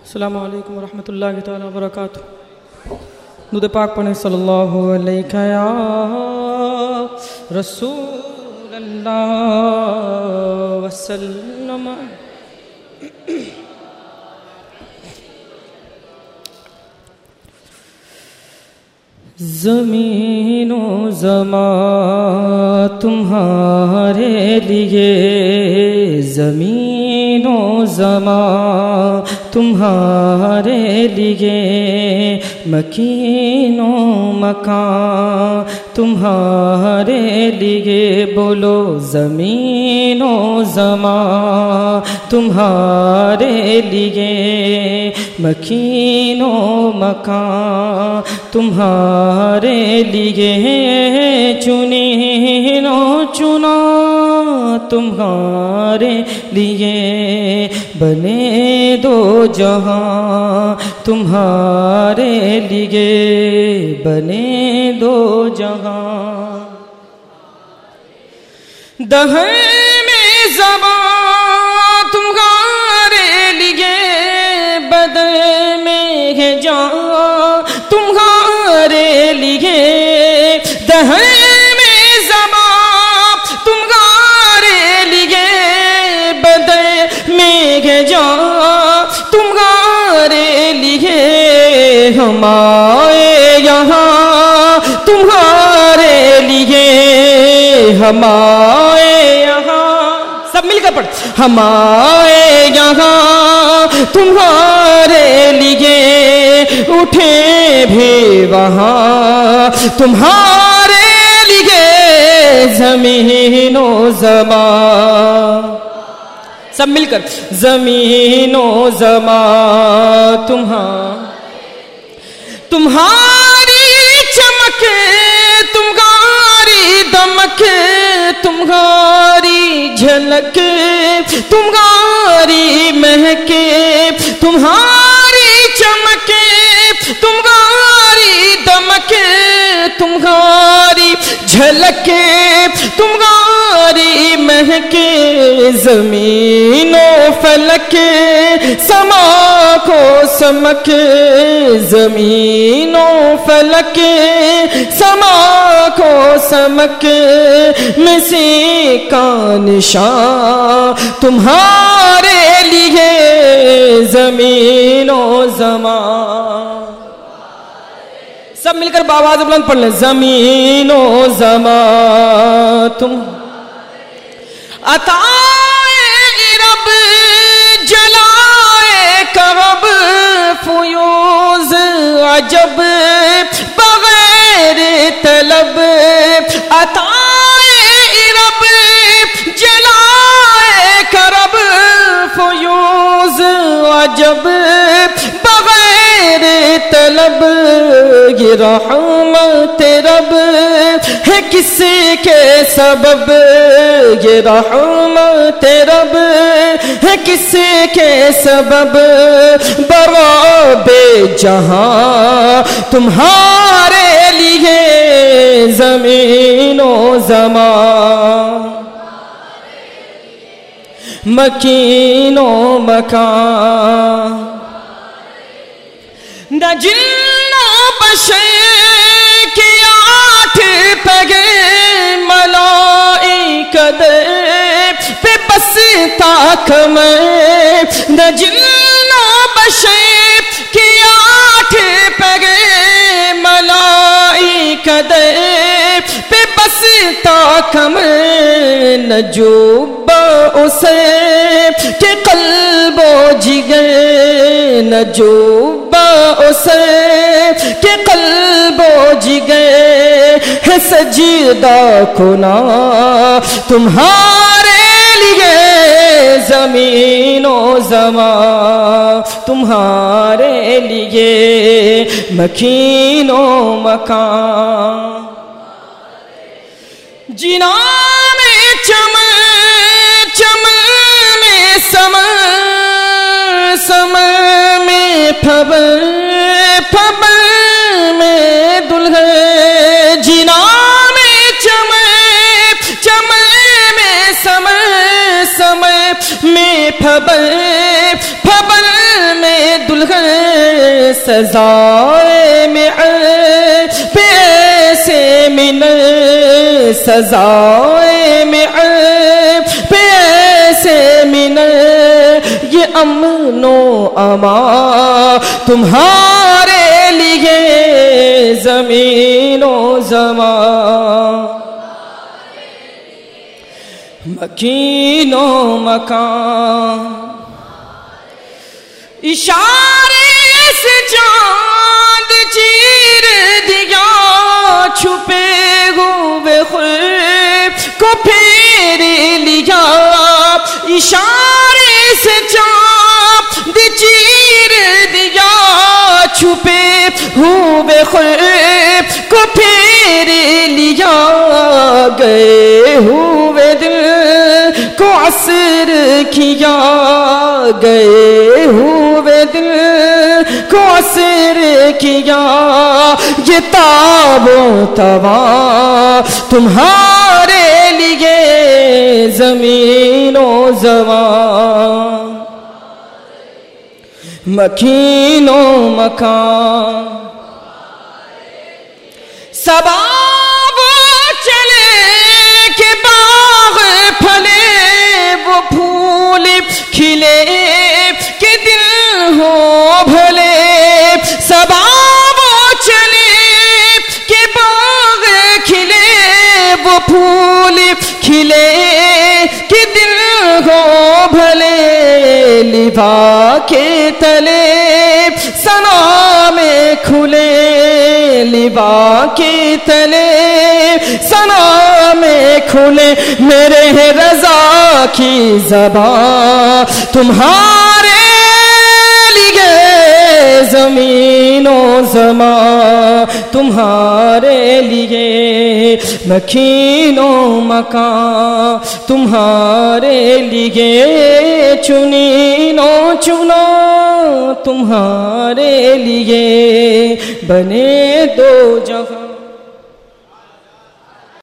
السلام علیکم ورحمۃ اللہ تعالیٰ وبرکاتہ. درود پاک پڑھیں صلی اللہ علیہ یا رسول اللہ وسلم. زمین و زمان تمہارے لیے، زمین و زمان تمہارے لیے، مکین و مکان تمہارے لیے. بولو زمین و زمان تمہارے لیے، مکین و مکان تمہارے لیے. چنین و چنا تمہارے لیے، بنے دو جہاں تمہارے لیے، بنے دو جہاں. دہن میں زبان تمہارے لیے، بدن میں ہے جان تمہارے لیے. دہن میں زبان تمہارے لیے، بدن میں ہے جان تمہارے لیے. ہم آئے یہاں تمہارے لیے، ہم آئے یہاں، سب مل کر پڑھ. ہم آئے یہاں تمہارے لیے، اٹھے بھی وہاں تمہارے لیے. زمین و زمان، سب مل کر. زمین و زمان تمہاری چمک، تمہاری دمک، تمہاری جھلک، تمہاری مہک، تمہاری چمک، تمہاری دمک، تمہاری جھلک، تمہاری مہک. زمین و فلک سما کو سمک، زمین و فلک سما کو سمک. مسی کا نشان تمہارے لیے، زمین و زمان. سب مل کر بآواز بلند پڑھ لیں. زمین و زمان تم عطائے رب، جلائے کرب، فیوز عجب بغیر طلب. عطائے رب، جلائے کرب، فیوز عجب بغیر طلب. یہ رحمت رب ہے کس کے سبب، یہ رحمت رب ہے کس کے سبب. براب جہاں تمہارے لیے، زمین و زمان مکین و مکان. نہ جن و بشر کی 8 پگے، ملائکت پہ بستا کمر. نہ جن و بشر کی 8 پگے، ملائکت پہ بستا کمر. نہ جوبہ اسے کہ قلب و جگر، نہ جوبہ اسے کہ قلب و جگر. ہے سجدہ کنا تمہارے لیے، زمین و زمان تمہارے لیے، مکین و مکان. جنا میں چمن، چمن میں سمن، سمن میں پھبن، پھبن میں دلہن. جنا میں چمن، چمن میں سمن، سمن میں پھبن، پھبن میں دلہن سزائے میں پیسے من سزائے میں پیسے من یہ امن و امان تمہارے لیے زمین و زمان مکین و مکان اشارے سے چاند چیر دیا چھپے ہوئے خود کو پھیر لیا اشارے سے چاند چیر دیا چھپے ہوئے خود کو پھیر لیا گئے ہوئے دل کو عصر کیا گئے ہوئے دل کو عصر کیا یہ تاب و توا تمہارے لیے زمین و زمان مکین و مکان صبا وہ چلے کہ باغ پھلے وہ پھول کھلے کہ دل ہو بھلے صبا وہ چلے کہ باغ کھلے وہ پھول کھلے کہ دل ہو بھلے لبا کے تلے ثنا میں کھلے لبا کے تلے ثنا میں کھلے میرے رضا کی زبان تمہارے لیے زمین و زمان تمہارے لیے مکین و مکان تمہارے لیے چنین و چنا تمہارے لیے بنے دو جہاں